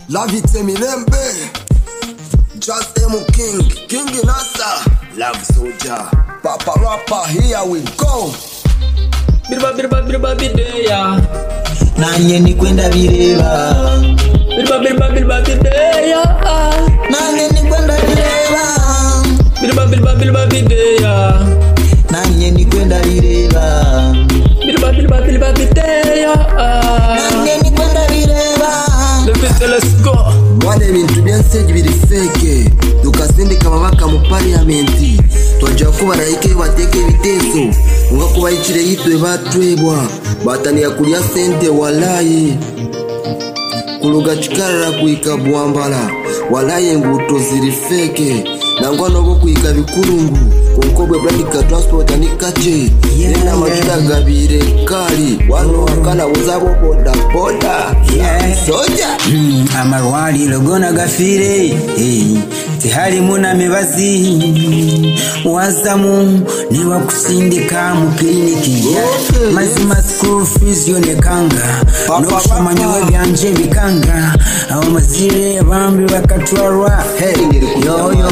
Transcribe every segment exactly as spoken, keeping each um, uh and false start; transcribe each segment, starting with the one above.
Love it Emilembe, Just M King, King Nasa, Love Soldier, Papa Rapper, here we go. Birba birba birba bideya, nanye ni kwenda bireba. Birba birba birba bideya, nanye ni kwenda bireba. Birba birba birba bideya, nanye ni kwenda bireba. Birba birba birba bideya, nanye ni kwenda bireba. Let's go. Mwane bintu byanseje biri fake, tukasindika babaka mu parliament, twaje ko barayike bateke bitezo, ngo kuba ikire yitwe batwebwa, bataniya kuriya sente walayi. Kuluga chikarara kuika bwambala, walayi nguto ziri fake, nangwa nobo kuika bikurungu, konkobwe bradika transport anikache, nena majuda gabire kali, wano wakana uzabo boda boda. Soja mm, amarwali logona gafire hey. Tihari muna mibazi wazamu niwa kusindika mu kliniki okay. Mazima school fees yonekanga no kushimanya byanje bikanga abo mazire bambi bakatwarwa hey yo yo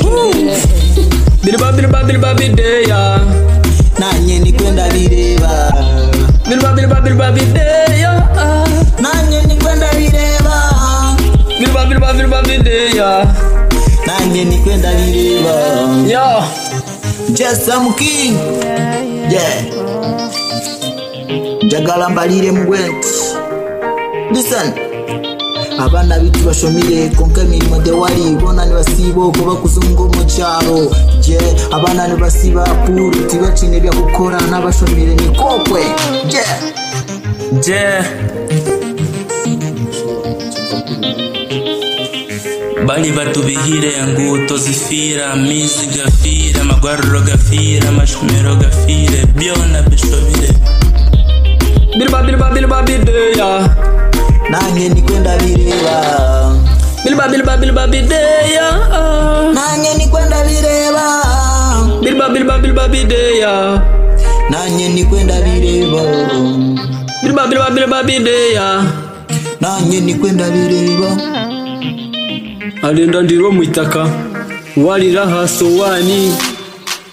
Birba birba birba bideya, nanye ni kwenda bireba. Birba birba birba bideya, nanye ni kwenda bireba. Birba birba birba bideya, nanye ni kwenda bireba. yo Just M King, yeah. Jagala mbalire mugwenti. Listen. Abana bitu bashomire konka mirimo de wali bona ni basibo kuba kuzungu mu cyaro je abana ni basiba puru tibacine bya gukora n'abashomire ni kokwe je je bali batubihire nguto zifira mizi gafira magwarro gafira mashmero gafire byona bishobire birba birba birba bideya, nanye ni kwenda bireba. Birba birba birba bideya, nanye ni kwenda bireba. Birba birba birba bideya, nanye ni kwenda bireba. Birba birba birba bideya, nanye ni kwenda bireba. Alenda ndiro mwitaka walira haso wani